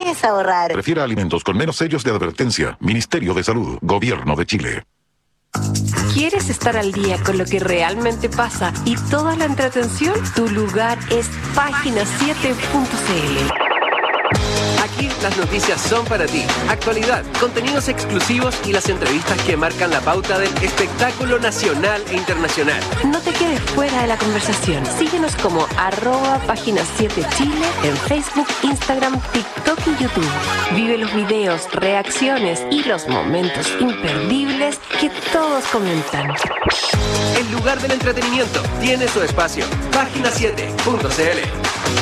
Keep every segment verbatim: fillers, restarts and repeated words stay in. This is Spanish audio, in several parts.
puedes ahorrar. Prefiera alimentos con menos sellos de advertencia. Ministerio de Salud. Gobierno de Chile. ¿Quieres estar al día con lo que realmente pasa y toda la entretención? Tu lugar es página siete punto c l. Aquí las noticias son para ti. Actualidad, contenidos exclusivos y las entrevistas que marcan la pauta del espectáculo nacional e internacional. No te quedes fuera de la conversación. Síguenos como arroba página siete Chile en Facebook, Instagram, TikTok y YouTube. Vive los videos, reacciones y los momentos imperdibles que todos comentan. El lugar del entretenimiento tiene su espacio. página siete punto c l.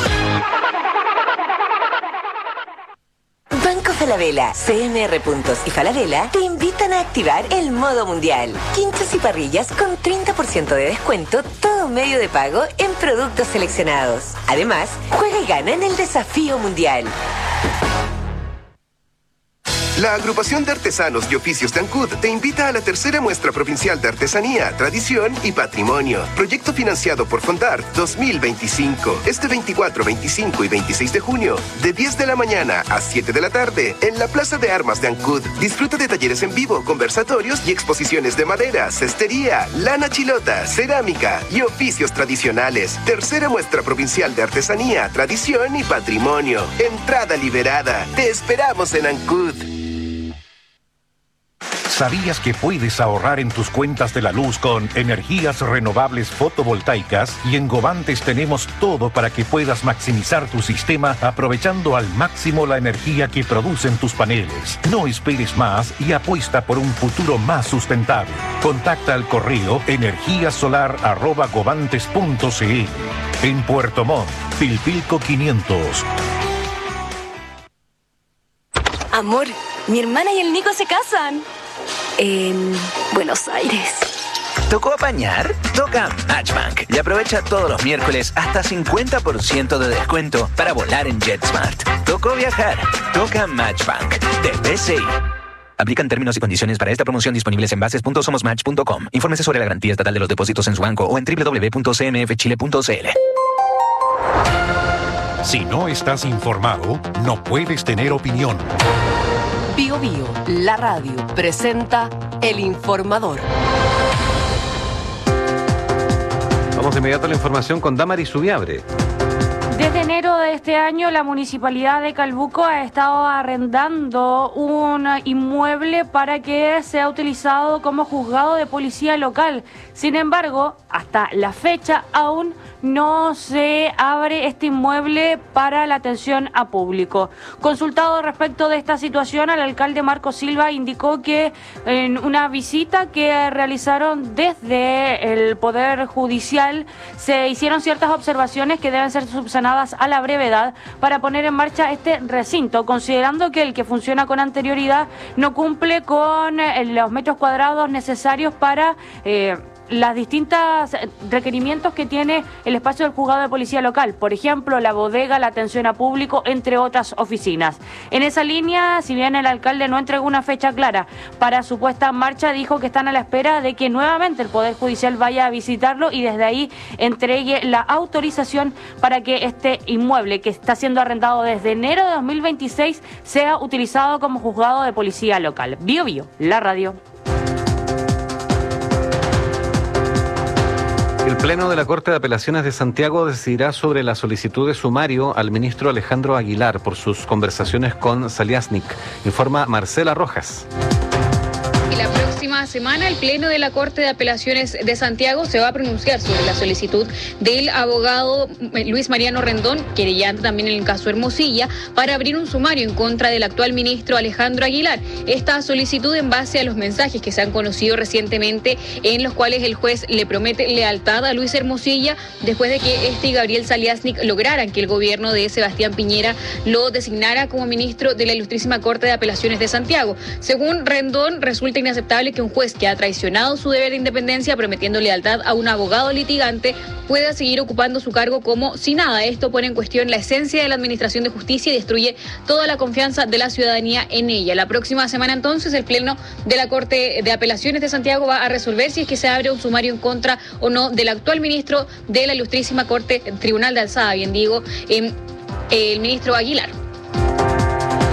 Banco Falabella, C M R Puntos y Falabella te invitan a activar el modo mundial. Quinchos y parrillas con treinta por ciento de descuento, todo medio de pago en productos seleccionados. Además, juega y gana en el desafío mundial. La Agrupación de Artesanos y Oficios de Ancud te invita a la tercera muestra provincial de Artesanía, Tradición y Patrimonio. Proyecto financiado por Fondart dos mil veinticinco. Este veinticuatro, veinticinco y veintiséis de junio, de diez de la mañana a siete de la tarde, en la Plaza de Armas de Ancud. Disfruta de talleres en vivo, conversatorios y exposiciones de madera, cestería, lana chilota, cerámica y oficios tradicionales. Tercera muestra provincial de Artesanía, Tradición y Patrimonio. Entrada liberada. Te esperamos en Ancud. ¿Sabías que puedes ahorrar en tus cuentas de la luz con energías renovables fotovoltaicas? Y en Govantes tenemos todo para que puedas maximizar tu sistema aprovechando al máximo la energía que producen tus paneles. No esperes más y apuesta por un futuro más sustentable. Contacta al correo energíasolar arroba govantes punto c l. En Puerto Montt, Pilpilco quinientos. Amor, mi hermana y el Nico se casan. En Buenos Aires. ¿Tocó apañar? Toca Matchbank y aprovecha todos los miércoles hasta cincuenta por ciento de descuento para volar en JetSmart. ¿Tocó viajar? Toca Matchbank de B C I. Aplican términos y condiciones para esta promoción disponibles en bases punto somos match punto com. Infórmese sobre la garantía estatal de los depósitos en su banco o en doble u doble u doble u punto c m f chile punto c l. Si no estás informado, no puedes tener opinión. Bio Bio, la radio, presenta El Informador. Vamos de inmediato a la información con Damaris Subiabre. Desde enero de este año, la Municipalidad de Calbuco ha estado arrendando un inmueble para que sea utilizado como juzgado de policía local. Sin embargo, hasta la fecha aún no se abre este inmueble para la atención a público. Consultado respecto de esta situación, el alcalde Marco Silva indicó que en una visita que realizaron desde el Poder Judicial se hicieron ciertas observaciones que deben ser subsanadas a la brevedad para poner en marcha este recinto, considerando que el que funciona con anterioridad no cumple con los metros cuadrados necesarios para eh, las distintas requerimientos que tiene el espacio del juzgado de policía local, por ejemplo, la bodega, la atención a público, entre otras oficinas. En esa línea, si bien el alcalde no entregó una fecha clara para su puesta en marcha, dijo que están a la espera de que nuevamente el Poder Judicial vaya a visitarlo y desde ahí entregue la autorización para que este inmueble, que está siendo arrendado desde enero de dos mil veintiséis, sea utilizado como juzgado de policía local. Bio Bio, la radio. El Pleno de la Corte de Apelaciones de Santiago decidirá sobre la solicitud de sumario al ministro Alejandro Aguilar por sus conversaciones con Zaliasnik, informa Marcela Rojas. La próxima semana el Pleno de la Corte de Apelaciones de Santiago se va a pronunciar sobre la solicitud del abogado Luis Mariano Rendón, querellante también en el caso Hermosilla, para abrir un sumario en contra del actual ministro Alejandro Aguilar. Esta solicitud en base a los mensajes que se han conocido recientemente en los cuales el juez le promete lealtad a Luis Hermosilla después de que este y Gabriel Zaliasnik lograran que el gobierno de Sebastián Piñera lo designara como ministro de la Ilustrísima Corte de Apelaciones de Santiago. Según Rendón, resulta inaceptable que un juez que ha traicionado su deber de independencia prometiendo lealtad a un abogado litigante pueda seguir ocupando su cargo como si nada. Esto pone en cuestión la esencia de la administración de justicia y destruye toda la confianza de la ciudadanía en ella. La próxima semana entonces el Pleno de la Corte de Apelaciones de Santiago va a resolver si es que se abre un sumario en contra o no del actual ministro de la Ilustrísima Corte, Tribunal de Alzada, bien digo, eh, el ministro Aguilar.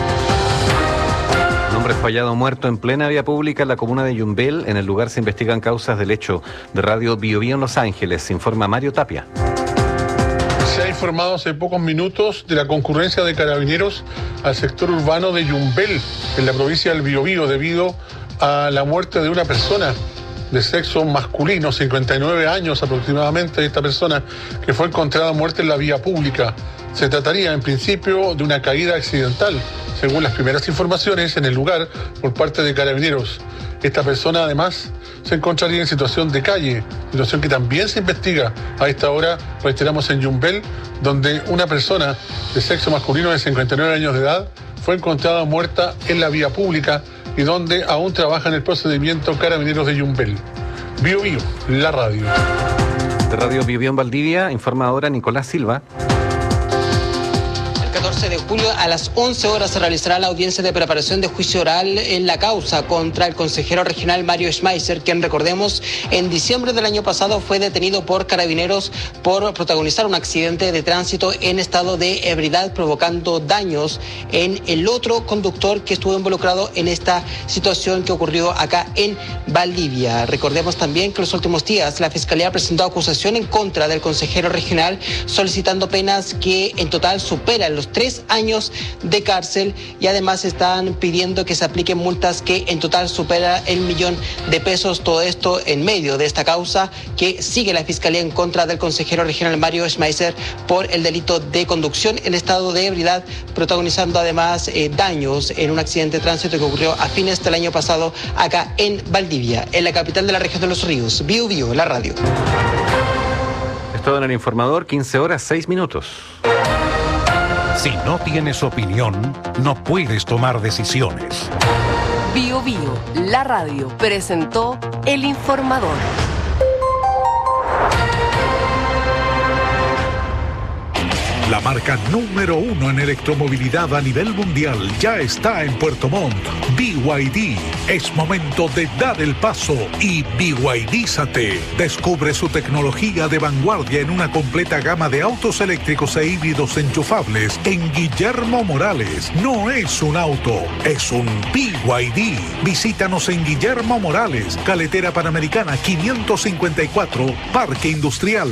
hombre fue hallado muerto en plena vía pública en la comuna de Yumbel. En el lugar se investigan causas del hecho. De Radio Bio Bio en Los Ángeles, informa Mario Tapia. Se ha informado hace pocos minutos de la concurrencia de carabineros al sector urbano de Yumbel, en la provincia del Biobío, debido a la muerte de una persona de sexo masculino, cincuenta y nueve años aproximadamente, esta persona que fue encontrada muerta en la vía pública. Se trataría en principio de una caída accidental, según las primeras informaciones en el lugar por parte de carabineros. Esta persona además se encontraría en situación de calle, situación que también se investiga a esta hora, reiteramos, en Yumbel, donde una persona de sexo masculino de cincuenta y nueve años de edad fue encontrada muerta en la vía pública y donde aún trabaja en el procedimiento carabineros de Yumbel. Bio Bio, la radio. De Radio Bio Bio en Valdivia, informa ahora Nicolás Silva. catorce de julio a las once horas se realizará la audiencia de preparación de juicio oral en la causa contra el consejero regional Mario Schmeiser, quien, recordemos, en diciembre del año pasado fue detenido por carabineros por protagonizar un accidente de tránsito en estado de ebriedad, provocando daños en el otro conductor que estuvo involucrado en esta situación que ocurrió acá en Valdivia. Recordemos también que en los últimos días la Fiscalía presentó acusación en contra del consejero regional, solicitando penas que en total superan los tres años de cárcel, y además están pidiendo que se apliquen multas que en total supera el millón de pesos. Todo esto en medio de esta causa que sigue la Fiscalía en contra del consejero regional Mario Schmeiser por el delito de conducción en estado de ebriedad, protagonizando además eh, daños en un accidente de tránsito que ocurrió a fines del año pasado acá en Valdivia, en la capital de la región de Los Ríos. Bio Bio, la radio. Es todo en el informador, quince horas, seis minutos. Si no tienes opinión, no puedes tomar decisiones. Bio Bio, la radio, presentó El Informador. La marca número uno en electromovilidad a nivel mundial ya está en Puerto Montt. B Y D. Es momento de dar el paso y B Y D-zate. Descubre su tecnología de vanguardia en una completa gama de autos eléctricos e híbridos enchufables en Guillermo Morales. No es un auto, es un B Y D. Visítanos en Guillermo Morales, Carretera Panamericana quinientos cincuenta y cuatro, Parque Industrial.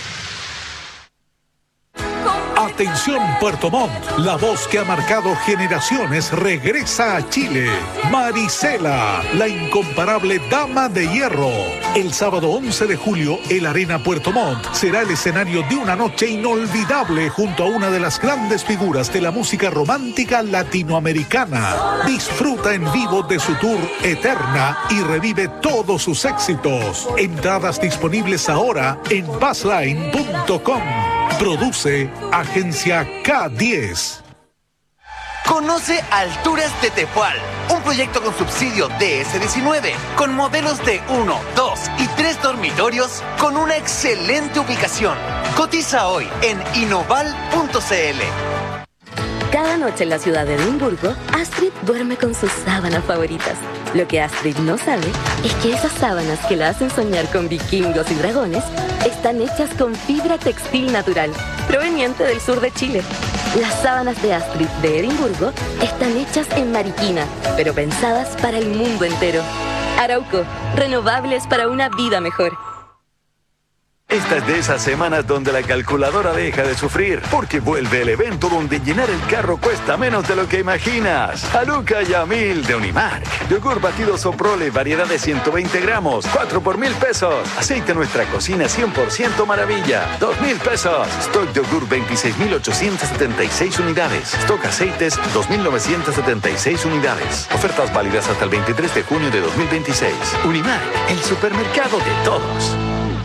Atención Puerto Montt, la voz que ha marcado generaciones regresa a Chile. Marisela, la incomparable dama de hierro. El sábado once de julio, el Arena Puerto Montt será el escenario de una noche inolvidable junto a una de las grandes figuras de la música romántica latinoamericana. Disfruta en vivo de su tour Eterna y revive todos sus éxitos. Entradas disponibles ahora en bassline punto com. Produce Agencia K diez. Conoce Alturas de Tepual, un proyecto con subsidio D S diecinueve, con modelos de uno, dos y tres dormitorios, con una excelente ubicación. Cotiza hoy en inoval punto c l. Cada noche en la ciudad de Edimburgo, Astrid duerme con sus sábanas favoritas. Lo que Astrid no sabe es que esas sábanas que la hacen soñar con vikingos y dragones están hechas con fibra textil natural, proveniente del sur de Chile. Las sábanas de Astrid de Edimburgo están hechas en Mariquina, pero pensadas para el mundo entero. Arauco, renovables para una vida mejor. Esta es de esas semanas donde la calculadora deja de sufrir, porque vuelve el evento donde llenar el carro cuesta menos de lo que imaginas. Aluca y a mil de Unimark. Yogur batido Soprole, variedad de ciento veinte gramos, cuatro por mil pesos. Aceite Nuestra Cocina cien por ciento maravilla, dos mil pesos. Stock yogur veintiséis mil ochocientas setenta y seis unidades. Stock aceites dos mil novecientas setenta y seis unidades. Ofertas válidas hasta el veintitrés de junio de dos mil veintiséis. Unimark, el supermercado de todos.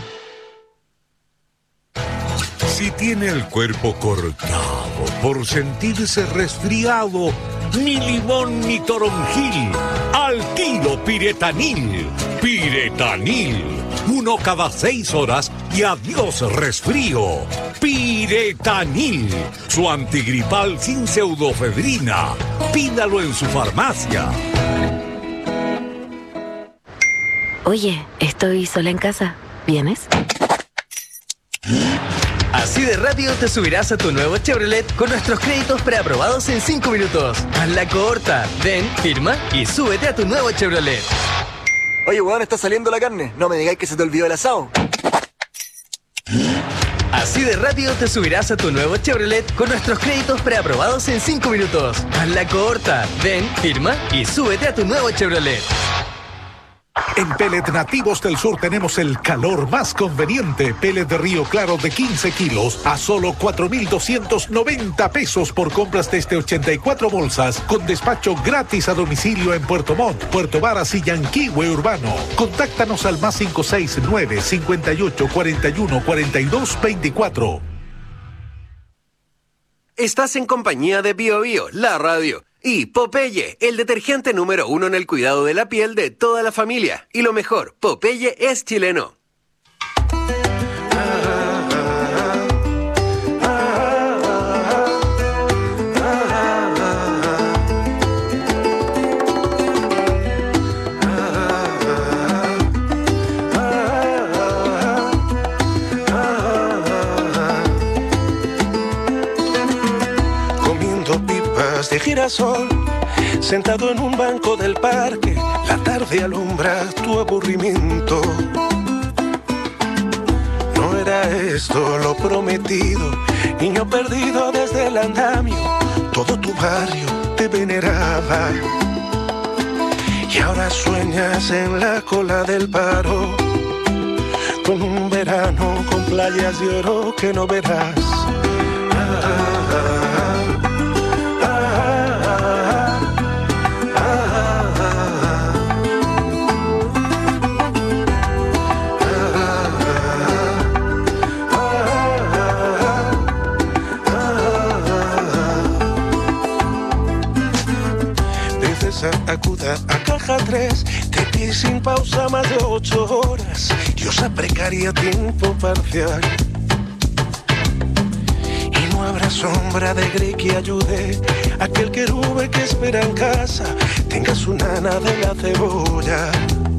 Si tiene el cuerpo cortado por sentirse resfriado, ni limón ni toronjil, al tiro Piretanil. Piretanil, uno cada seis horas y adiós resfrío. Piretanil, su antigripal sin pseudofedrina. Pídalo en su farmacia. Oye, estoy sola en casa. ¿Vienes? Así de rápido te subirás a tu nuevo Chevrolet con nuestros créditos preaprobados en cinco minutos. Haz la corta, ven, firma y súbete a tu nuevo Chevrolet. Oye, weón, está saliendo la carne. No me digáis que se te olvidó el asado. Así de rápido te subirás a tu nuevo Chevrolet con nuestros créditos preaprobados en cinco minutos. Haz la corta, ven, firma y súbete a tu nuevo Chevrolet. En Pellet Nativos del Sur tenemos el calor más conveniente. Pellet de Río Claro de quince kilos a solo cuatro mil doscientos noventa pesos por compras desde ochenta y cuatro bolsas, con despacho gratis a domicilio en Puerto Montt, Puerto Varas y Yanquihue Urbano. Contáctanos al más cinco seis nueve, cincuenta y ocho, cuarenta y uno, cuarenta y dos, veinticuatro. Estás en compañía de Bio Bio, la radio. Y Popeye, el detergente número uno en el cuidado de la piel de toda la familia. Y lo mejor, Popeye es chileno. De girasol, sentado en un banco del parque, la tarde alumbra tu aburrimiento. No era esto lo prometido, niño perdido desde el andamio, todo tu barrio te veneraba. Y ahora sueñas en la cola del paro, con un verano con playas de oro que no verás. Ah, ah, ah. Acuda a caja tres, te pide sin pausa más de ocho horas, diosa precaria, tiempo parcial. Y no habrá sombra de gris que ayude a aquel querube que espera en casa, tenga su nana de la cebolla.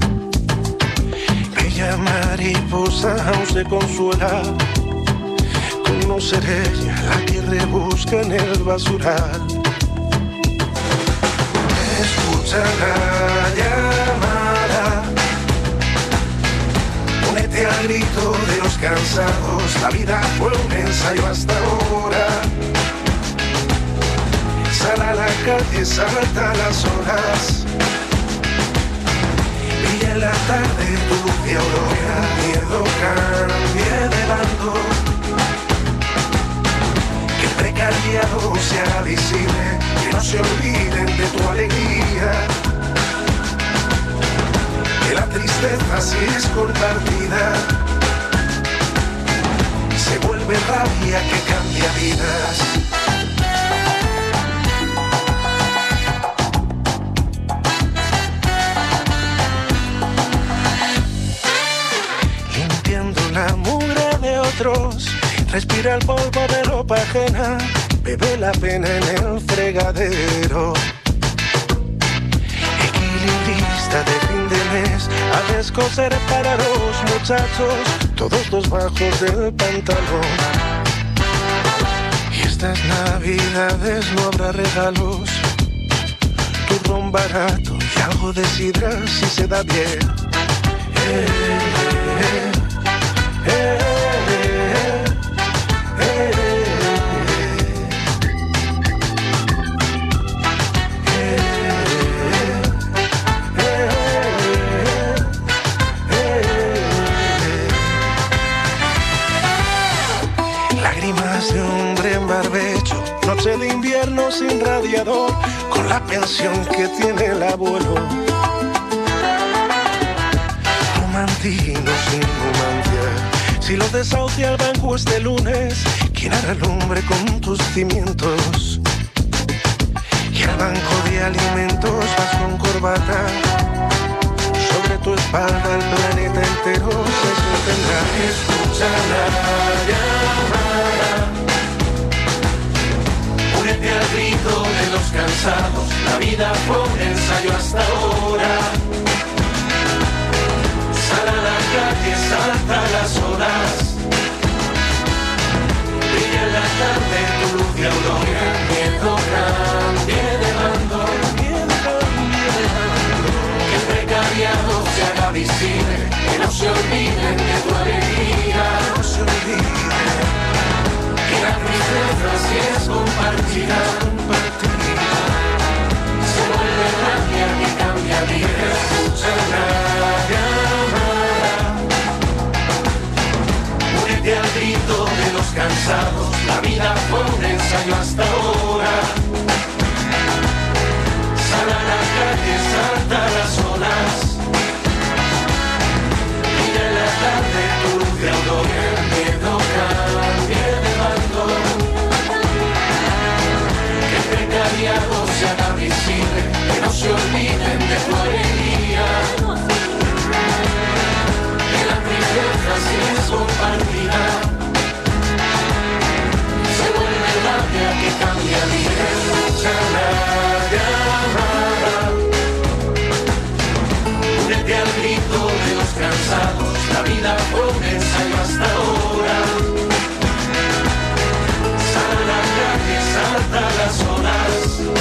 Bella mariposa aún se consuela con no ser ella la que rebusca en el basural. Escucha la llamada, únete al grito de los cansados, la vida fue un ensayo hasta ahora. Sal a la calle, salta las horas, brilla en la tarde tu luz de aurora, miedo cambie de bando, que el precariado sea visible, que no se olviden de tu alegría, que la tristeza si es compartida se vuelve rabia que cambia vidas. Limpiando la mugre de otros, respira el polvo de ropa ajena, bebe la pena en el fregadero. Equilibrista de fin de mes, a descoser para los muchachos todos los bajos del pantalón. Y estas navidades no habrá regalos, turrón barato y algo de sidra si se da bien. Eh, eh, eh, eh. De hombre en barbecho, noche de invierno sin radiador, con la pensión que tiene el abuelo. Romantino sin romancia, si los desahucia el banco este lunes, ¿quién hará el hombre con tus cimientos? Y al banco de alimentos vas con corbata, sobre tu espalda el planeta entero se sostendrá. Escucha la llamada, únete al grito de los cansados, la vida fue un ensayo hasta ahora. Sal a la calle, salta las horas, Brilla en la tarde tu luz de aurora. El miedo cambie de bando. Que el precariado se haga visible. Que no se olviden de tu alegría. No se olviden. Que la tristeza si es compartida, se vuelve rabia que cambia vida. Escucha la llamada, únete al grito de los cansados. La vida fue un ensayo hasta ahora. Sal a la calle, salta las olas. Mira en la tarde tu luz de aurora. El miedo cambie de bando. Que el precariado se haga visible. Que no se olviden de tu alegría. Que la tristeza si es compartida se vuelve rabia que cambia vida. Escucha la llamada, únete al grito de los cansados. La vida fue un ensayo hasta ahora. Sal a la calle, salta las olas.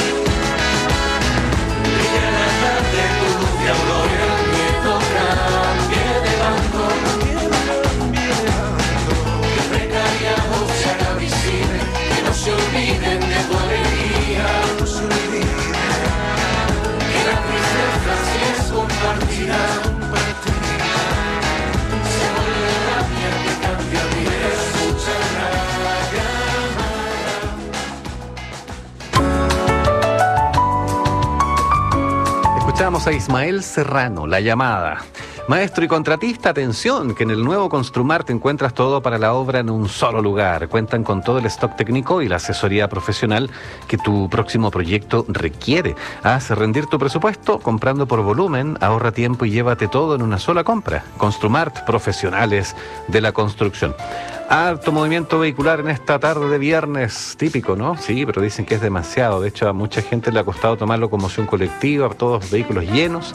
Brilla en la tarde tu luz de aurora. El miedo cambie de bando. Que el precariado se haga visible. Que no se olviden de tu alegría. No se olviden. Que la tristeza si es compartida se vuelve rabia que cambia vida. Escucha la llamada. Escuchamos a Ismael Serrano, La Llamada. Maestro y contratista, atención, que en el nuevo Construmart encuentras todo para la obra en un solo lugar. Cuentan con todo el stock técnico y la asesoría profesional que tu próximo proyecto requiere. Haz rendir tu presupuesto comprando por volumen, ahorra tiempo y llévate todo en una sola compra. Construmart, profesionales de la construcción. Harto movimiento vehicular en esta tarde de viernes, típico, ¿no? Sí, pero dicen que es demasiado. De hecho, a mucha gente le ha costado tomar locomoción colectiva, todos los vehículos llenos.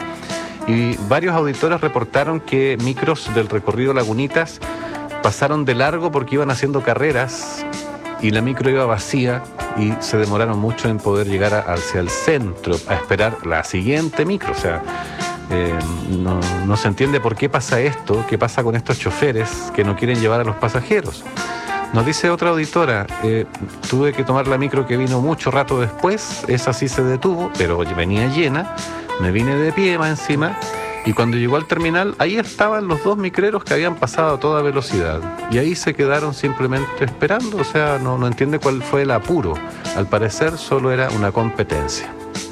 Y varios auditores reportaron que micros del recorrido Lagunitas pasaron de largo porque iban haciendo carreras y la micro iba vacía y se demoraron mucho en poder llegar a, hacia el centro a esperar la siguiente micro. O sea, eh, no, no se entiende por qué pasa esto, qué pasa con estos choferes que no quieren llevar a los pasajeros. Nos dice otra auditora, eh, tuve que tomar la micro que vino mucho rato después, esa sí se detuvo, pero venía llena. Me vine de pie más encima y cuando llegó al terminal, ahí estaban los dos micreros que habían pasado a toda velocidad. Y ahí se quedaron simplemente esperando, o sea, no, no entiende cuál fue el apuro. Al parecer solo era una competencia.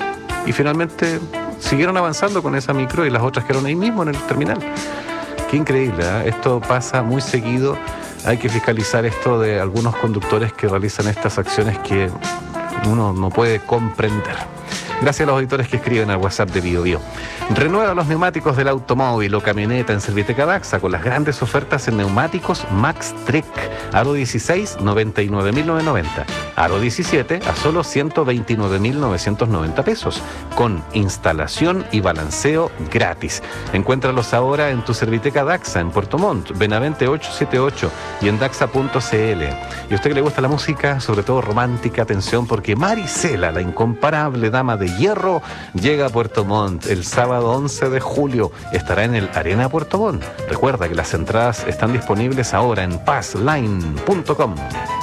Y finalmente siguieron avanzando con esa micro y las otras quedaron ahí mismo en el terminal. Qué increíble, ¿eh? Esto pasa muy seguido. Hay que fiscalizar esto de algunos conductores que realizan estas acciones que uno no puede comprender. Gracias a los auditores que escriben al WhatsApp de Bio Bio. Renueva los neumáticos del automóvil o camioneta en Serviteca Daxa con las grandes ofertas en neumáticos Max Trek. Aro dieciséis, noventa y nueve mil novecientos noventa. Aro diecisiete a solo ciento veintinueve mil novecientos noventa pesos. Con instalación y balanceo gratis. Encuéntralos ahora en tu Serviteca Daxa en Puerto Montt, Benavente ochocientos setenta y ocho y en daxa punto c l. Y a usted que le gusta la música, sobre todo romántica, atención porque Marisela, la incomparable dama de hierro, llega a Puerto Montt el sábado once de julio. Estará en el Arena Puerto Montt. Recuerda que las entradas están disponibles ahora en paz line punto com.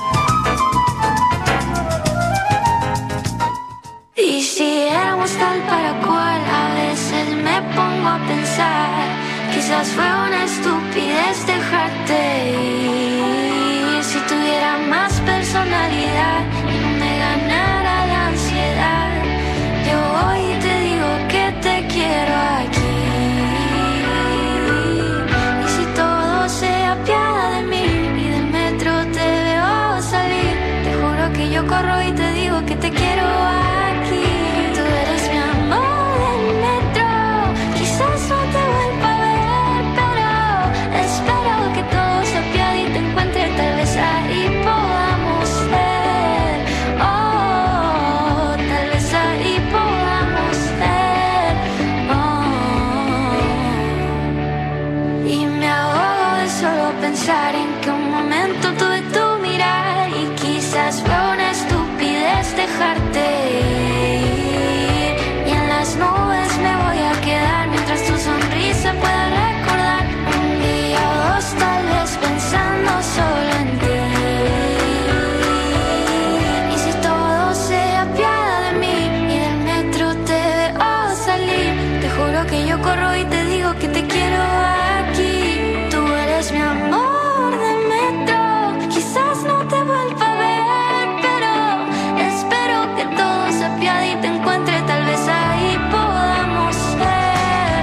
Y si éramos tal para cual, a veces me pongo a pensar, quizás fue una estupidez dejarte ir. Si tuviera más personalidad y no me ganara la ansiedad, yo hoy te digo que te quiero aquí. Y si todo se apiada de mí y del metro te veo salir, te juro que yo corro y te digo que te quiero aquí. Tú eres mi amor del metro, quizás no te vuelva a ver, pero espero que todo se apiade y te encuentre, tal vez ahí podamos ser que yo corro y te digo que te quiero aquí. Tú eres mi amor de metro. Quizás no te vuelva a ver, pero espero que todo se apiade y te encuentre. Tal vez ahí podamos ser.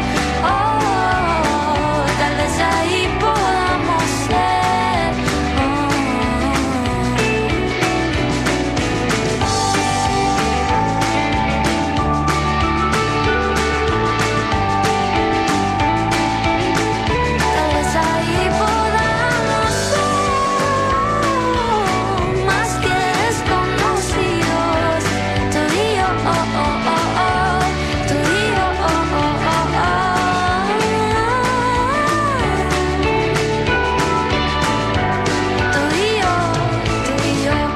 Oh, tal vez ahí podamos ser. Tal vez ahí podamos ser más que desconocidos. Tú y yo, oh, oh, oh, oh. Tú y yo, oh, oh, oh, oh. Tú y yo, tú y yo.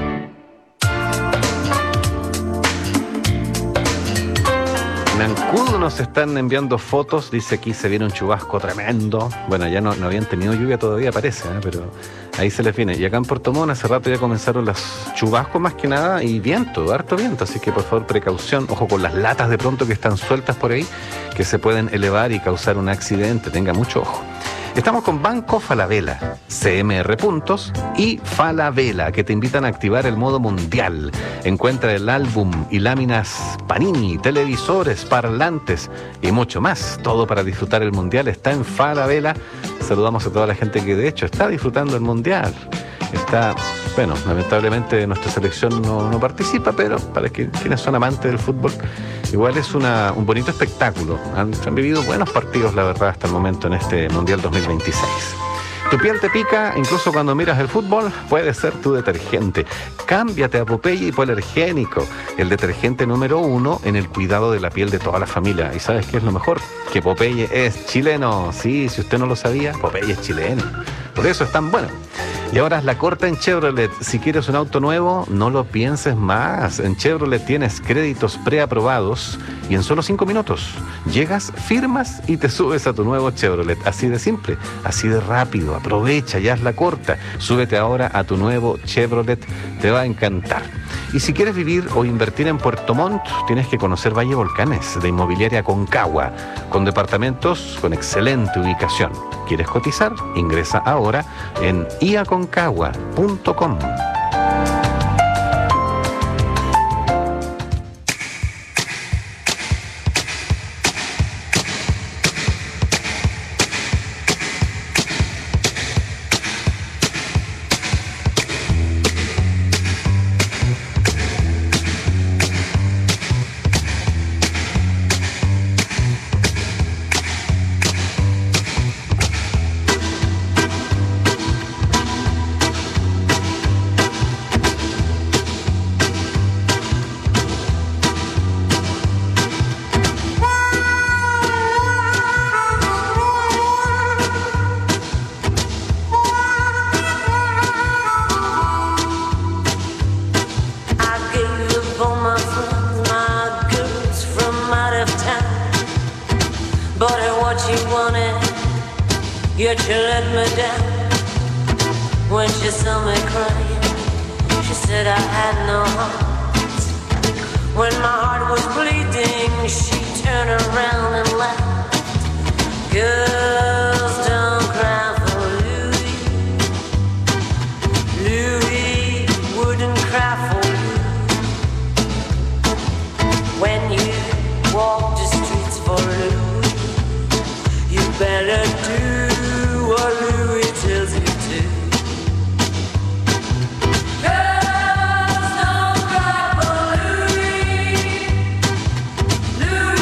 Nancudo nos están enviando fotos, dice aquí se viene un chubasco tremendo. Bueno, ya no, no habían tenido lluvia todavía, parece, ¿eh? Pero ahí se les viene. Y acá en Puerto Montt hace rato ya comenzaron los chubascos más que nada y viento, harto viento. Así que por favor precaución, ojo con las latas de pronto que están sueltas por ahí, que se pueden elevar y causar un accidente, tenga mucho ojo. Estamos con Banco Falabella, C M R Puntos y Falabella, que te invitan a activar el modo mundial. Encuentra el álbum y láminas Panini, televisores, parlantes y mucho más. Todo para disfrutar el mundial está en Falabella. Saludamos a toda la gente que de hecho está disfrutando el mundial. Está, bueno, lamentablemente nuestra selección no, no participa, pero para que, quienes son amantes del fútbol, igual es una, un bonito espectáculo. Han, han vivido buenos partidos, la verdad, hasta el momento en este Mundial dos mil veintiséis. Tu piel te pica, incluso cuando miras el fútbol, puede ser tu detergente. Cámbiate a Popeye Hipoalergénico, el detergente número uno en el cuidado de la piel de toda la familia. ¿Y sabes qué es lo mejor? Que Popeye es chileno. Sí, si usted no lo sabía, Popeye es chileno. Por eso es tan bueno. Y ahora es la corta en Chevrolet. Si quieres un auto nuevo, no lo pienses más. En Chevrolet tienes créditos preaprobados y en solo cinco minutos llegas, firmas y te subes a tu nuevo Chevrolet. Así de simple, así de rápido. Aprovecha, ya es la corta. Súbete ahora a tu nuevo Chevrolet. Te va a encantar. Y si quieres vivir o invertir en Puerto Montt, tienes que conocer Valle Volcanes, de Inmobiliaria Concagua, con departamentos con excelente ubicación. ¿Quieres cotizar? Ingresa ahora en i a concagua punto com. Yet you let me down. When she saw me crying, she said I had no heart. When my heart was bleeding, she turned around and laughed. Girls don't cry for Louis. Louis wouldn't cry for you. When you walk the streets for Louis, you better do what Louis tells you to. Girls don't cry for Louis. Louis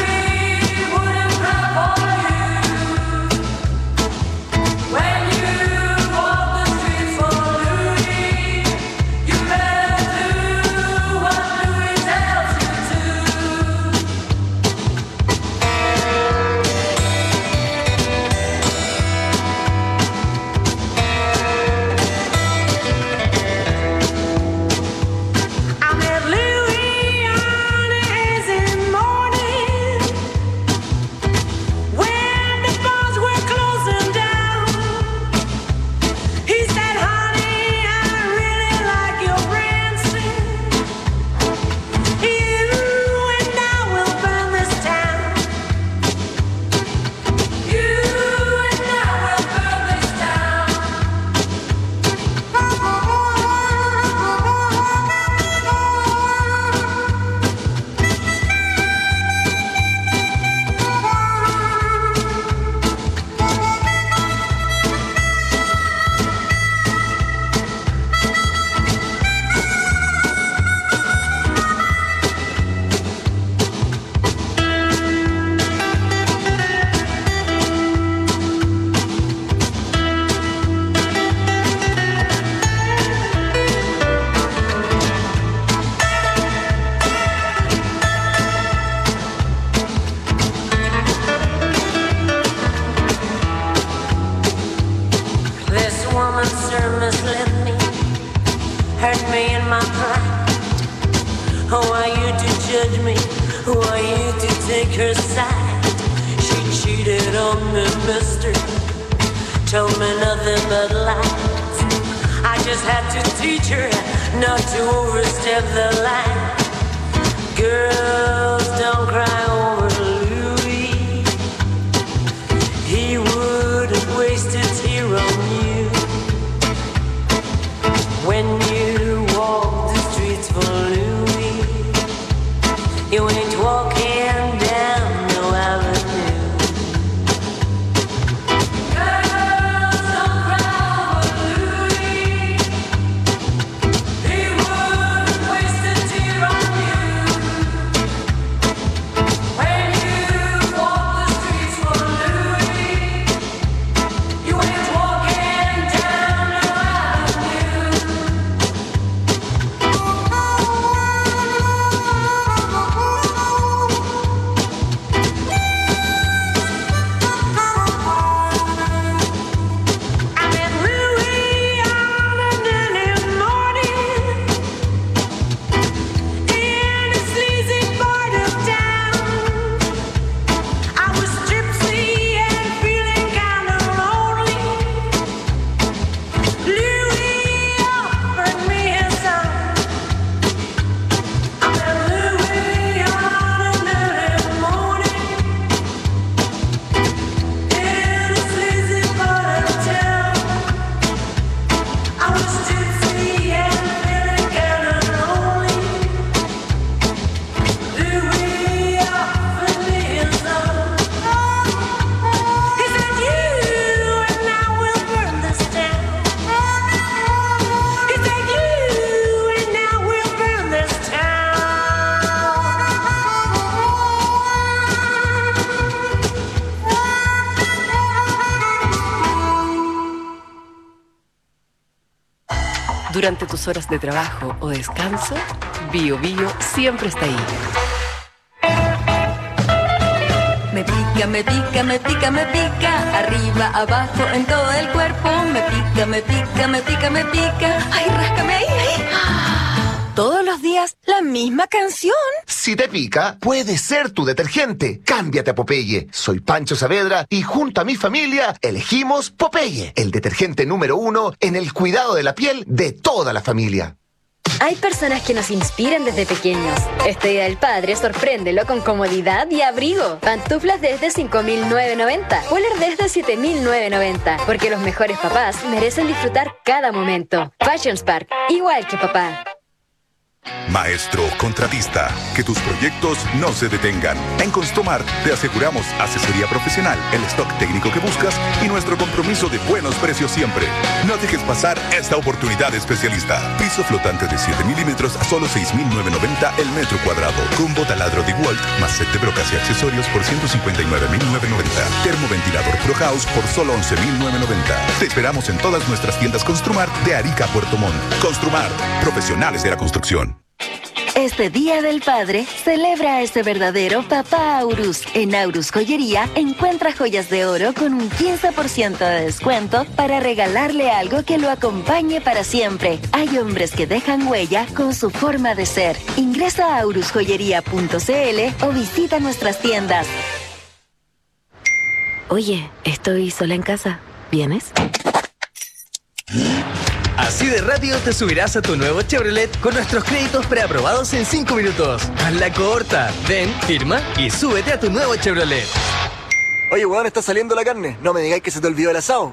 judge me, why you to take her side? She cheated on me, mister, told me nothing but lies. I just had to teach her not to overstep the line. Girls, don't cry over Louis. He wouldn't waste a tear on you. When you walk the streets for Louis, you ain't walking down no avenue. Girls, don't cry over Louis. He wouldn't waste a tear on you. When you walk the streets for Louis, you ain't walking down no avenue. I met Louis on an early morning in a sleazy part of town. I was tipsy and feeling kind of lonely. Louis offered me his arm. I met Louis on an early morning in a sleazy part of town. I was tipsy and feeling kind of lonely. Louis offered me his arm. He said, "You and I will burn this town." He said, "You and I will burn this town." Durante tus horas de trabajo o descanso, Bio Bio siempre está ahí. Me pica, me pica, me pica, me pica. Arriba, abajo, en todo el cuerpo. Me pica, me pica, me pica, me pica. Ay, ráscame ahí, ahí. Todos los días, la misma canción. Si te pica, puede ser tu detergente. Cámbiate a Popeye. Soy Pancho Saavedra y junto a mi familia elegimos Popeye, el detergente número uno en el cuidado de la piel de toda la familia. Hay personas que nos inspiran desde pequeños. Este Día del Padre, sorpréndelo con comodidad y abrigo. Pantuflas desde cinco mil novecientos noventa. Poler desde siete mil novecientos noventa. Porque los mejores papás merecen disfrutar cada momento. Fashion Spark, igual que papá. Maestro contratista, que tus proyectos no se detengan. En Construmart te aseguramos asesoría profesional, el stock técnico que buscas y nuestro compromiso de buenos precios siempre. No dejes pasar esta oportunidad especialista. Piso flotante de siete milímetros a solo seis mil novecientos noventa el metro cuadrado. Combo taladro DeWalt más set de brocas y accesorios por ciento cincuenta y nueve mil novecientos noventa. Termoventilador Pro House por solo once mil novecientos noventa. Te esperamos en todas nuestras tiendas Construmart de Arica a Puerto Montt. Construmart, profesionales de la construcción. Este Día del Padre, celebra a ese verdadero papá Aurus. En Aurus Joyería, encuentra joyas de oro con un quince por ciento de descuento para regalarle algo que lo acompañe para siempre. Hay hombres que dejan huella con su forma de ser. Ingresa a aurus joyería punto c l o visita nuestras tiendas. Oye, estoy sola en casa. ¿Vienes? Así de rápido te subirás a tu nuevo Chevrolet con nuestros créditos preaprobados en cinco minutos. Hazla corta. Ven, firma y súbete a tu nuevo Chevrolet. Oye, weón, está saliendo la carne. No me digáis que se te olvidó el asado.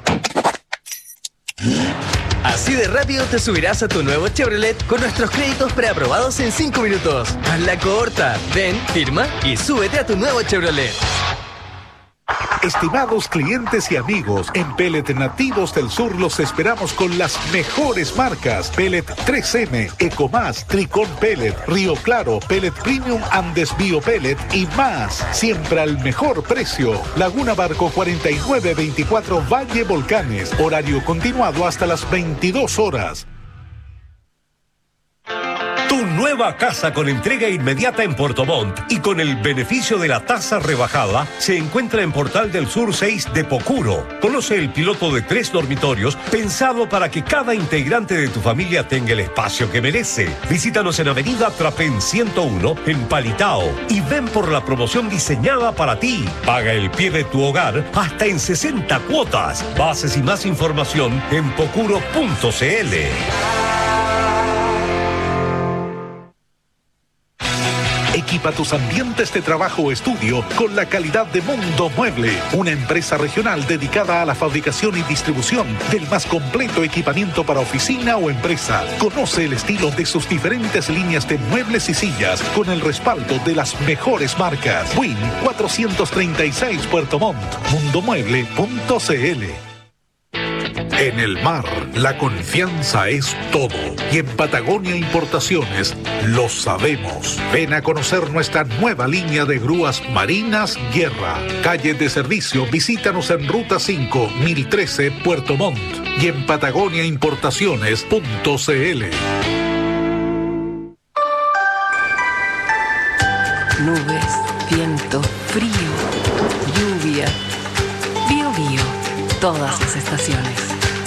Así de rápido te subirás a tu nuevo Chevrolet con nuestros créditos preaprobados en cinco minutos. Hazla corta. Ven, firma y súbete a tu nuevo Chevrolet. Estimados clientes y amigos, en Pellet Nativos del Sur los esperamos con las mejores marcas: Pellet tres eme, Ecomás, Tricón Pellet, Río Claro, Pellet Premium Andes Bio Pellet y más. Siempre al mejor precio. Laguna Barco cuarenta y nueve veinticuatro Valle Volcanes. Horario continuado hasta las veintidós horas. Tu nueva casa con entrega inmediata en Puerto Montt y con el beneficio de la tasa rebajada, se encuentra en Portal del Sur seis de Pocuro. Conoce el piloto de tres dormitorios pensado para que cada integrante de tu familia tenga el espacio que merece. Visítanos en Avenida Trapén ciento uno en Palitao y ven por la promoción diseñada para ti. Paga el pie de tu hogar hasta en sesenta cuotas. Bases y más información en pocuro punto c l. Equipa tus ambientes de trabajo o estudio con la calidad de Mundo Mueble, una empresa regional dedicada a la fabricación y distribución del más completo equipamiento para oficina o empresa. Conoce el estilo de sus diferentes líneas de muebles y sillas con el respaldo de las mejores marcas. Win cuatrocientos treinta y seis Puerto Montt, mundo mueble punto c l. En el mar, la confianza es todo. Y en Patagonia Importaciones lo sabemos. Ven a conocer nuestra nueva línea de grúas marinas Guerra. Calle de servicio, visítanos en Ruta cinco, mil trece, Puerto Montt. Y en patagonia importaciones punto c l. Nubes, viento, frío, lluvia. Bio Bio, todas las estaciones.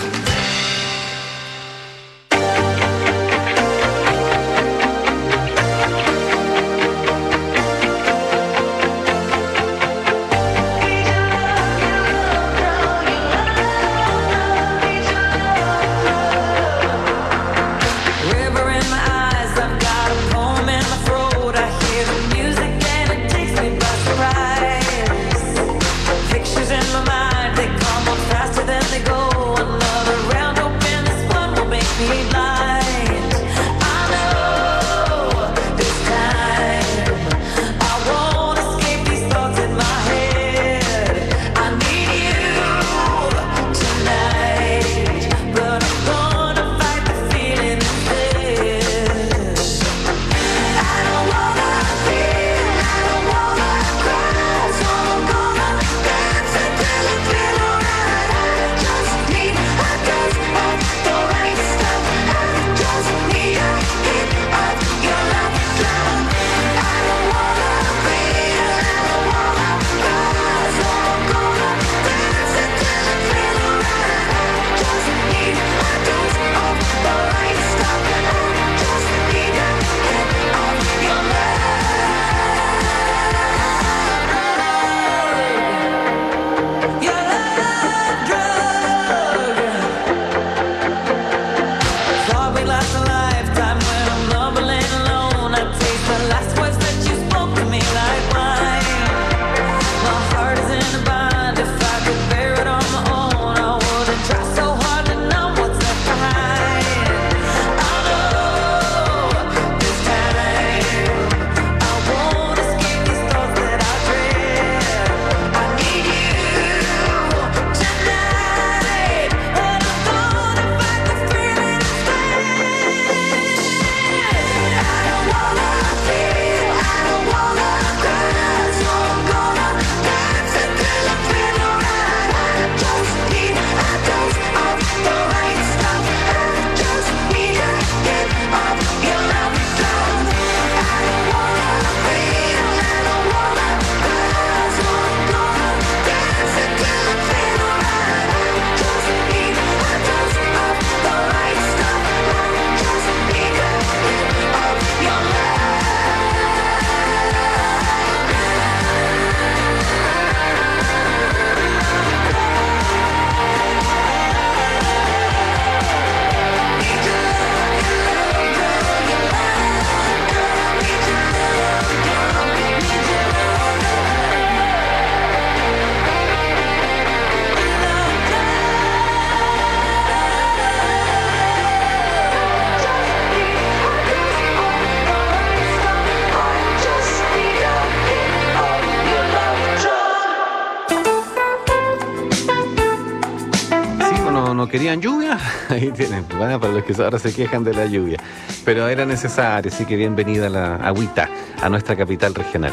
¿Querían lluvia? Ahí tienen, bueno, para los que ahora se quejan de la lluvia. Pero era necesario, así que bienvenida la agüita a nuestra capital regional.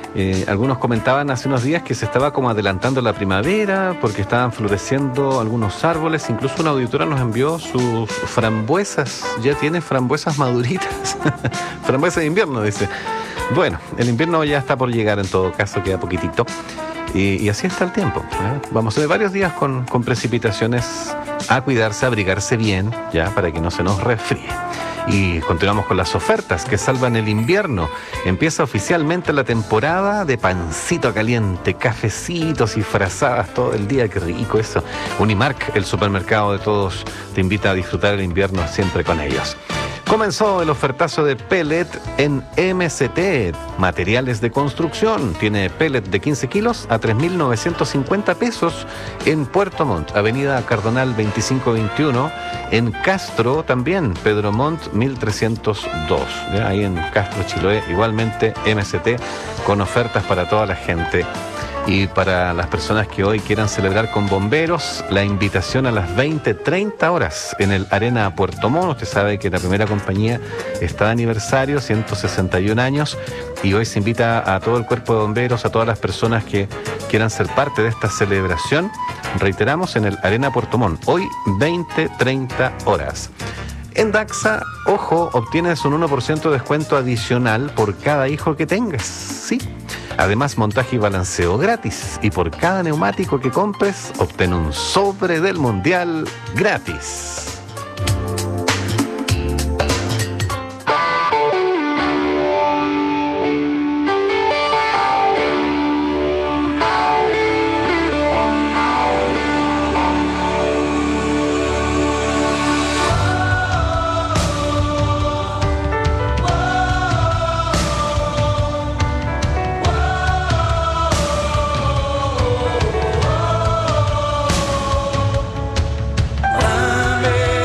Eh, algunos comentaban hace unos días que se estaba como adelantando la primavera porque estaban floreciendo algunos árboles. Incluso una auditora nos envió sus frambuesas. Ya tiene frambuesas maduritas. Frambuesas de invierno, dice. Bueno, el invierno ya está por llegar, en todo caso, queda poquitito. Y, y así está el tiempo, ¿eh? Vamos a tener varios días con, con precipitaciones. A cuidarse, a abrigarse bien, ya, para que no se nos resfríe. Y continuamos con las ofertas que salvan el invierno. Empieza oficialmente la temporada de pancito caliente, cafecitos y frazadas todo el día. Qué rico eso. Unimark, el supermercado de todos, te invita a disfrutar el invierno siempre con ellos. Comenzó el ofertazo de pellet en M C T, materiales de construcción. Tiene pellet de quince kilos a tres mil novecientos cincuenta pesos en Puerto Montt, Avenida Cardonal veinticinco veintiuno. En Castro también, Pedro Montt mil trescientos dos. ¿Ya? Ahí en Castro, Chiloé, igualmente M C T, con ofertas para toda la gente. Y para las personas que hoy quieran celebrar con bomberos, la invitación a las veinte treinta horas en el Arena Puerto Montt. Usted sabe que la primera compañía está de aniversario, ciento sesenta y un años, y hoy se invita a todo el cuerpo de bomberos, a todas las personas que quieran ser parte de esta celebración. Reiteramos, en el Arena Puerto Montt, hoy veinte treinta horas. En Daxa, ojo, obtienes un uno por ciento de descuento adicional por cada hijo que tengas. Sí. Además, montaje y balanceo gratis. Y por cada neumático que compres, obtén un sobre del Mundial gratis. Dame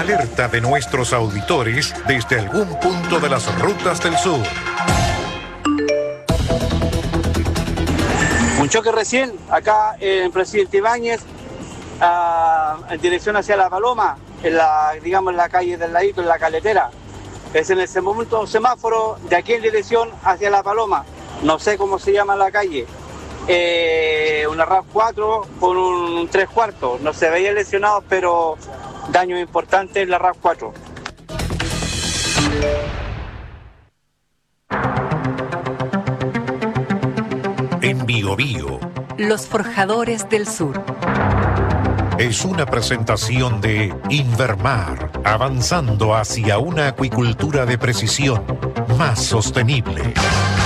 alerta de nuestros auditores desde algún punto de las rutas del sur. Un choque recién acá en Presidente Ibáñez, uh, en dirección hacia La Paloma, en la, digamos, en la calle del ladito, en la Caletera. Es en ese momento semáforo de aquí en dirección hacia La Paloma. No sé cómo se llama la calle. Eh, una RAV cuatro con un tres cuartos. No se veía lesionados, pero daños importantes en la RAV cuatro. En Bio Bio. Los Forjadores del Sur. Es una presentación de Invermar, avanzando hacia una acuicultura de precisión más sostenible.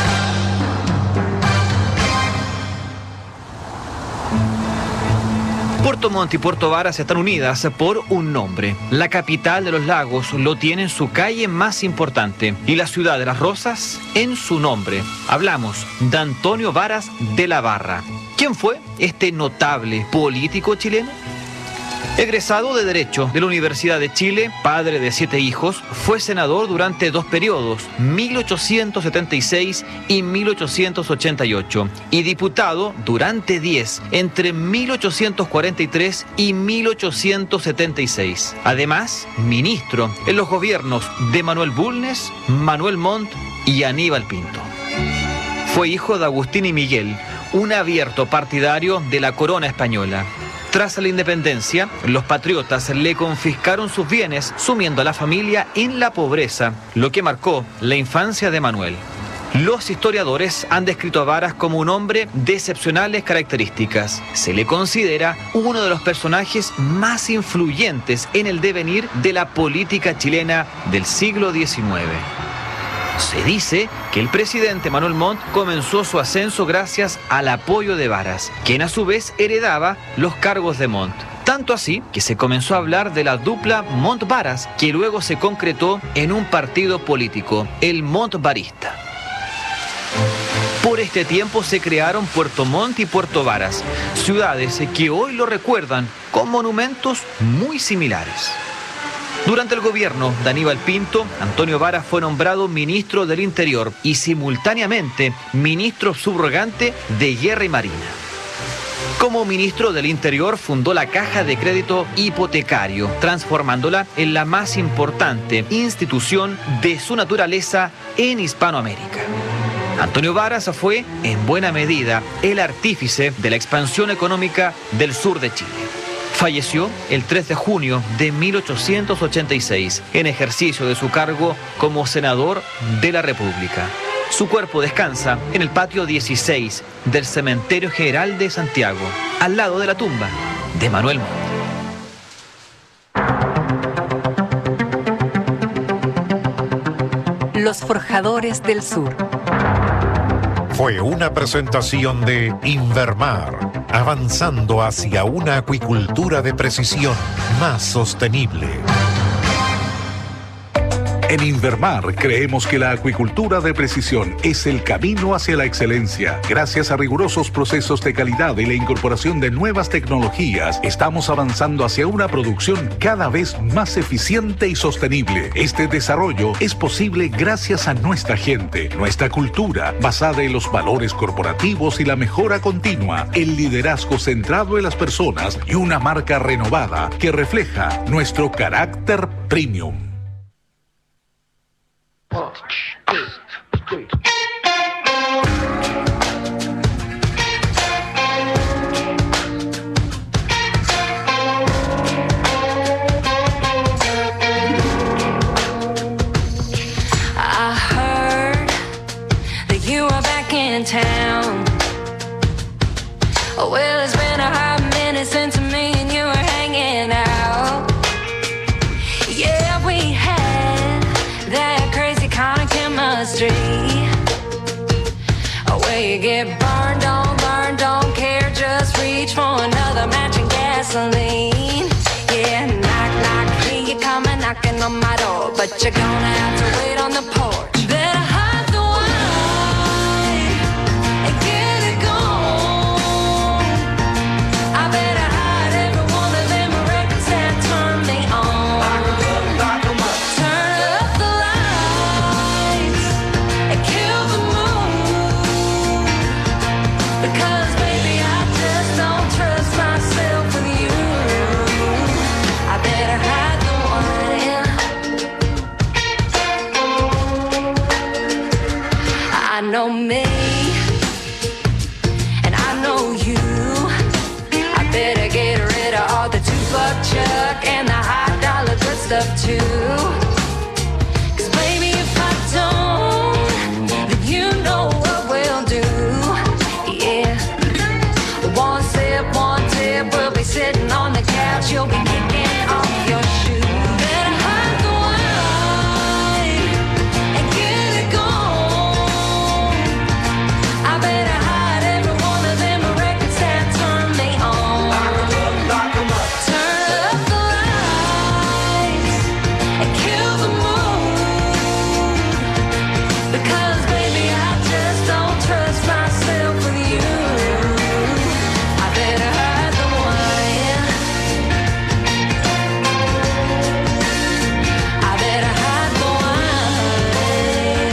Puerto Montt y Puerto Varas están unidas por un nombre. La capital de los lagos lo tiene en su calle más importante y la ciudad de las Rosas en su nombre. Hablamos de Antonio Varas de la Barra. ¿Quién fue este notable político chileno? Egresado de Derecho de la Universidad de Chile, padre de siete hijos, fue senador durante dos periodos, mil ochocientos setenta y seis y mil ochocientos ochenta y ocho, y diputado durante diez, entre mil ochocientos cuarenta y tres y mil ochocientos setenta y seis. Además, ministro en los gobiernos de Manuel Bulnes, Manuel Montt y Aníbal Pinto. Fue hijo de Agustín y Miguel, un abierto partidario de la corona española. Tras la independencia, los patriotas le confiscaron sus bienes, sumiendo a la familia en la pobreza, lo que marcó la infancia de Manuel. Los historiadores han descrito a Varas como un hombre de excepcionales características. Se le considera uno de los personajes más influyentes en el devenir de la política chilena del siglo diecinueve. Se dice que el presidente Manuel Montt comenzó su ascenso gracias al apoyo de Varas, quien a su vez heredaba los cargos de Montt. Tanto así que se comenzó a hablar de la dupla Montt-Varas, que luego se concretó en un partido político, el Montt-Varista. Por este tiempo se crearon Puerto Montt y Puerto Varas, ciudades que hoy lo recuerdan con monumentos muy similares. Durante el gobierno de Aníbal Pinto, Antonio Varas fue nombrado ministro del Interior y simultáneamente ministro subrogante de Guerra y Marina. Como ministro del Interior fundó la Caja de Crédito Hipotecario, transformándola en la más importante institución de su naturaleza en Hispanoamérica. Antonio Varas fue, en buena medida, el artífice de la expansión económica del sur de Chile. Falleció el tres de junio de mil ochocientos ochenta y seis en ejercicio de su cargo como senador de la República. Su cuerpo descansa en el patio dieciséis del Cementerio General de Santiago, al lado de la tumba de Manuel Montt. Los Forjadores del Sur. Fue una presentación de Invermar, avanzando hacia una acuicultura de precisión más sostenible. En Invermar creemos que la acuicultura de precisión es el camino hacia la excelencia. Gracias a rigurosos procesos de calidad y la incorporación de nuevas tecnologías, estamos avanzando hacia una producción cada vez más eficiente y sostenible. Este desarrollo es posible gracias a nuestra gente, nuestra cultura, basada en los valores corporativos y la mejora continua, el liderazgo centrado en las personas y una marca renovada que refleja nuestro carácter premium. One, two, three. I heard that you are back in town. Oh, well, it's been a hot minute since me and you were hanging out. Yeah, we had that crazy kind of chemistry. Oh, where you get burned, don't burn, don't care, just reach for another match and gasoline. Yeah, knock, knock, hear you coming, knocking on my door, but you're gonna have to wait on the porch. Better hide the wine and get it gone. I better hide every one of them records that turn me on. Because baby I just don't trust myself with you. I better hide the wine. I know me, and I know you. I better get rid of all the two-buck chuck and the high dollar good stuff too. Cause baby if I don't, then you know what we'll do. Yeah, one sip, one tip, we'll be sitting on the couch. You'll be kicking off your shoes. Better hide the wine and get it gone. I better hide every one of them records that turn me on. Lock 'em up, turn up the lights and kill the mood. Because baby I just don't trust myself with you. I better hide the wine. I better hide the wine.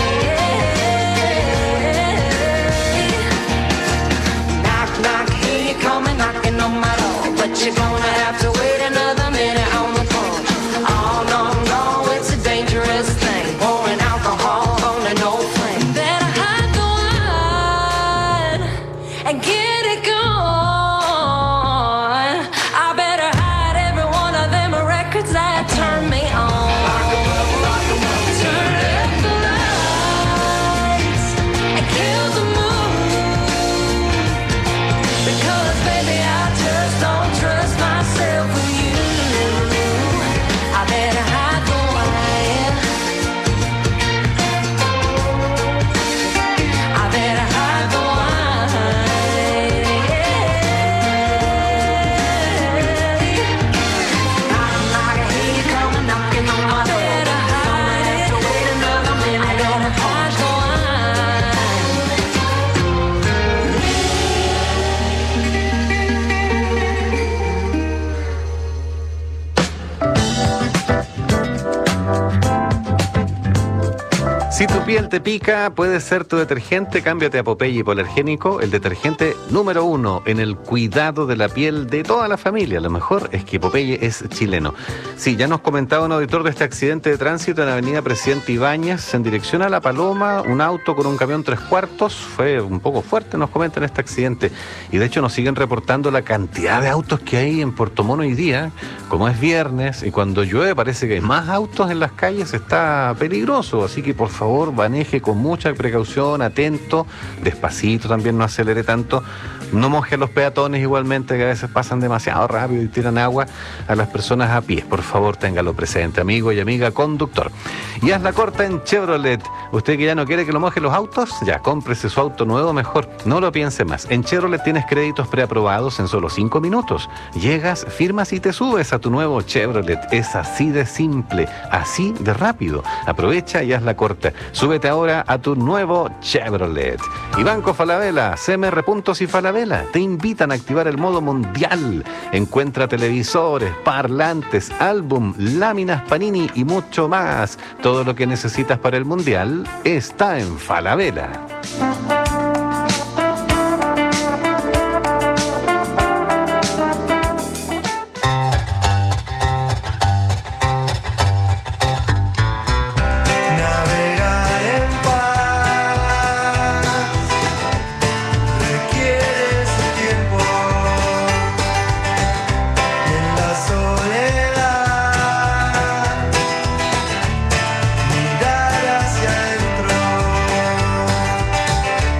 Knock, knock, here you coming, knocking on my door. But you're gonna have to wait another minute on the phone. Oh no, no, it's a dangerous thing. Pouring alcohol on an old flame. Better hide the wine and get it gone. I better hide every one of them records that turn me on. Turn up the lights and kill the mood. Because baby I just don't trust myself with you. I better hide the wine. I better hide the wine. Knock, knock, here you coming, knocking on my door. Better hide it. Wait another minute. I better hide the Si tu piel te pica, puede ser tu detergente. Cámbiate a Popeye Hipoalergénico, el detergente número uno en el cuidado de la piel de toda la familia. Lo mejor es que Popeye es chileno. Sí, ya nos comentaba un auditor de este accidente de tránsito en la avenida Presidente Ibáñez, en dirección a La Paloma, un auto con un camión tres cuartos. Fue un poco fuerte, nos comentan, este accidente. Y de hecho nos siguen reportando la cantidad de autos que hay en Puerto Montt hoy día. Como es viernes y cuando llueve parece que hay más autos en las calles, está peligroso. Así que por favor, maneje con mucha precaución, atento, despacito también, no acelere tanto. No moje a los peatones igualmente, que a veces pasan demasiado rápido y tiran agua a las personas a pie. Por favor, téngalo presente, amigo y amiga conductor. Y hazla corta en Chevrolet. ¿Usted que ya no quiere que lo moje los autos? Ya, cómprese su auto nuevo mejor. No lo piense más. En Chevrolet tienes créditos preaprobados en solo cinco minutos. Llegas, firmas y te subes a tu nuevo Chevrolet. Es así de simple, así de rápido. Aprovecha y hazla corta. Súbete ahora a tu nuevo Chevrolet. Y Banco Falabella, C M R Puntos y Falabella te invitan a activar el modo mundial. Encuentra televisores, parlantes, álbum, láminas Panini y mucho más. Todo lo que necesitas para el mundial está en Falabella. Mirar hacia adentro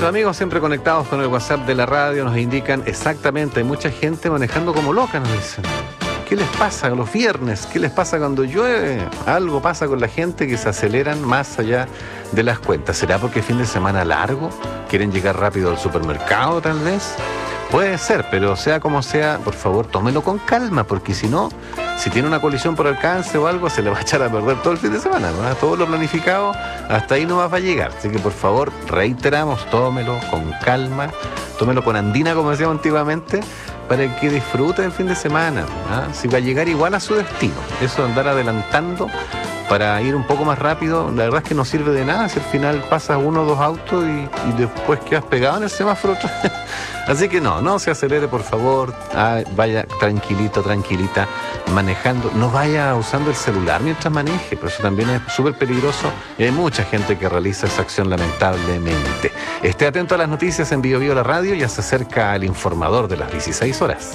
nuestros amigos siempre conectados con el WhatsApp de la radio nos indican exactamente, hay mucha gente manejando como loca, nos dicen. ¿Qué les pasa los viernes? ¿Qué les pasa cuando llueve? Algo pasa con la gente que se aceleran más allá de las cuentas. ¿Será porque es fin de semana largo? ¿Quieren llegar rápido al supermercado tal vez? Puede ser, pero sea como sea, por favor, tómelo con calma, porque si no, si tiene una colisión por alcance o algo, se le va a echar a perder todo el fin de semana, ¿no? Todo lo planificado, hasta ahí no va a llegar. Así que, por favor, reiteramos, tómelo con calma, tómelo con andina, como decíamos antiguamente, para que disfrute el fin de semana, ¿ah? Si va a llegar igual a su destino. Eso de andar adelantando para ir un poco más rápido, la verdad es que no sirve de nada si al final pasas uno o dos autos y, y después quedas pegado en el semáforo. Así que no, no se acelere, por favor. Ah, vaya tranquilito, tranquilita, manejando. No vaya usando el celular mientras maneje, pero eso también es súper peligroso y hay mucha gente que realiza esa acción lamentablemente. Esté atento a las noticias en Bio Bio la radio, ya se acerca el informador de las dieciséis horas.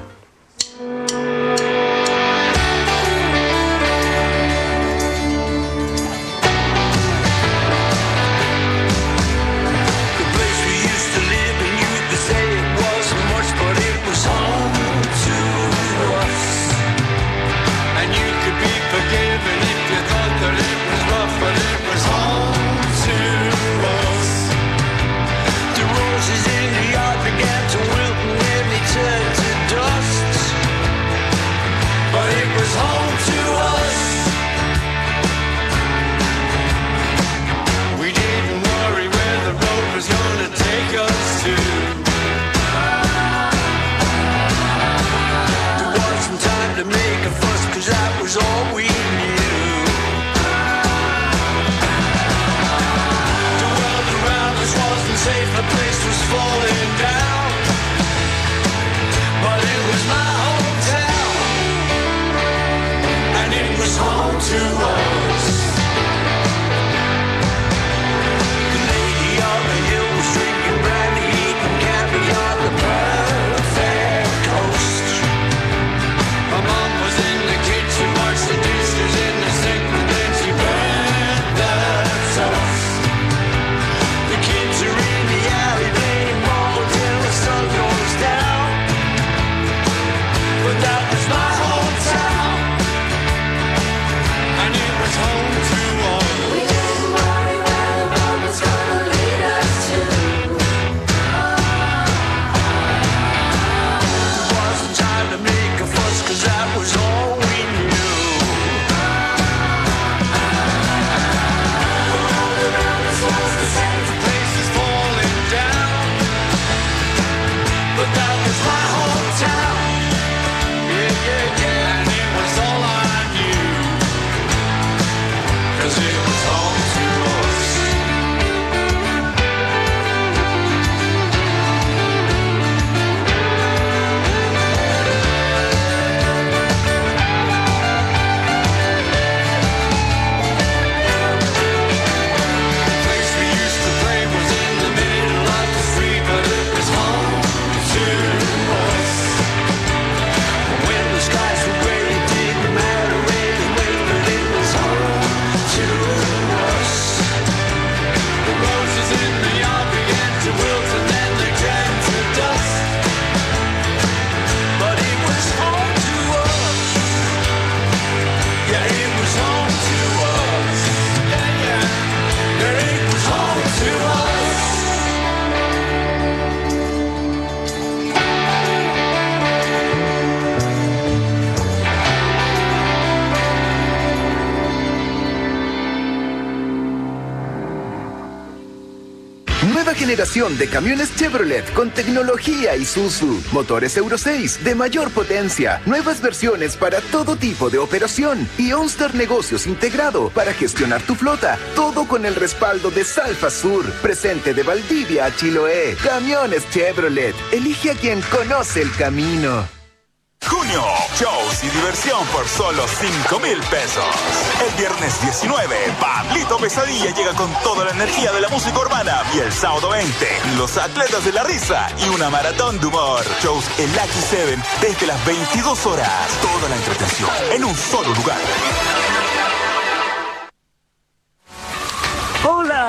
Generación de camiones Chevrolet con tecnología Isuzu, motores Euro seis de mayor potencia, nuevas versiones para todo tipo de operación y OnStar Negocios integrado para gestionar tu flota, todo con el respaldo de Salfa Sur, presente de Valdivia a Chiloé. Camiones Chevrolet, elige a quien conoce el camino. Junio, shows y diversión por solo cinco mil pesos. El viernes diecinueve, Pablito Pesadilla llega con toda la energía de la música urbana. Y el sábado veinte, los atletas de la risa y una maratón de humor. Shows en Lucky Seven desde las veintidós horas. Toda la entretención en un solo lugar. Hola,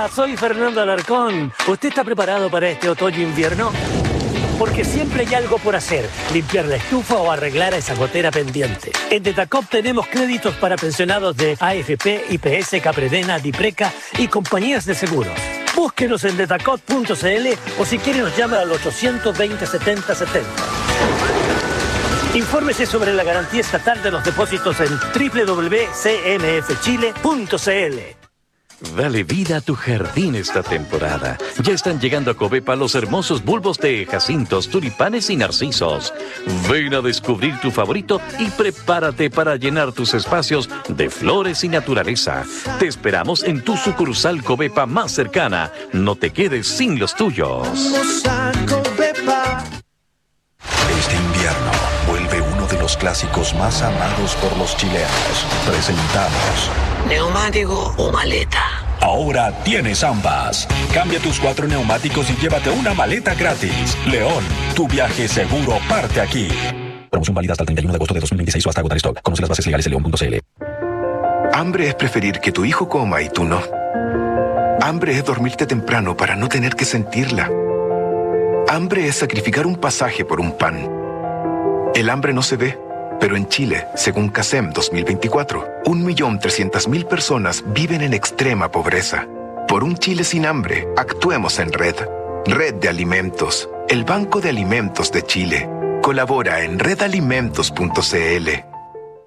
Hola, soy Fernando Alarcón. ¿Usted está preparado para este otoño-invierno? Porque siempre hay algo por hacer, limpiar la estufa o arreglar esa gotera pendiente. En Detacop tenemos créditos para pensionados de A F P, I P S, Capredena, Dipreca y compañías de seguros. Búsquenos en detacop punto c l o si quiere nos llama al ochocientos veinte, setenta setenta. Infórmese sobre la garantía estatal de los depósitos en doble u doble u doble u punto c m f chile punto c l. Dale vida a tu jardín esta temporada. Ya están llegando a Covepa los hermosos bulbos de jacintos, tulipanes y narcisos. Ven a descubrir tu favorito y prepárate para llenar tus espacios de flores y naturaleza. Te esperamos en tu sucursal Covepa más cercana. No te quedes sin los tuyos. Vamos a Covepa. Este invierno vuelve uno de los clásicos más amados por los chilenos. Presentamos ¿neumático o maleta? Ahora tienes ambas. Cambia tus cuatro neumáticos y llévate una maleta gratis. León, tu viaje seguro parte aquí. Promoción válida hasta el treinta y uno de agosto de dos mil veintiséis o hasta agotar stock. Conoce las bases legales en león punto c l. Hambre es preferir que tu hijo coma y tú no. Hambre es dormirte temprano para no tener que sentirla. Hambre es sacrificar un pasaje por un pan. El hambre no se ve, pero en Chile, según CASEM dos mil veinticuatro, un millón trescientas mil personas viven en extrema pobreza. Por un Chile sin hambre, actuemos en red. Red de Alimentos, el Banco de Alimentos de Chile. Colabora en red alimentos punto c l.